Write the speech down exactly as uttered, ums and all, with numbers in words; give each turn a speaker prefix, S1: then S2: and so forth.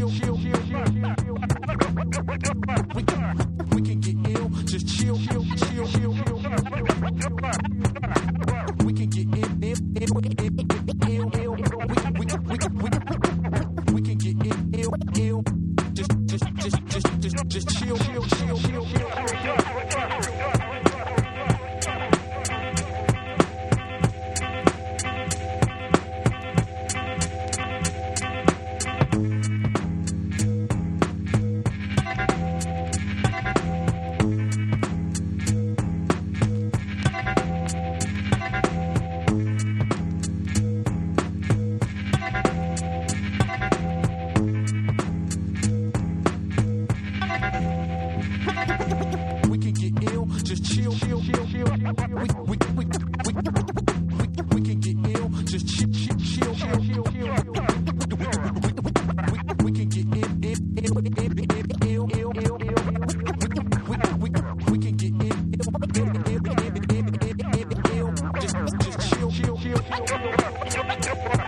S1: chill, chill, chill, chill. We can, we can get ill, just chill, chill, chill, chill, chill. We can get ill, ill, ill, ill, ill, ill. We can, we can, we can, we can, we can get ill, ill, ill. Just, just, just, just, just, just chill, chill, chill, chill, chill. We can get ill, just chill, chill, chill, chill. We, we, we, we, we, we can get ill, just chill, chill, chill, chill, chill, chill. We can get ill, ill, ill, ill, ill, ill, ill, ill. We, we, we can get ill, ill, ill, ill, ill, ill, ill, ill. Just, just chill, chill, chill, chill.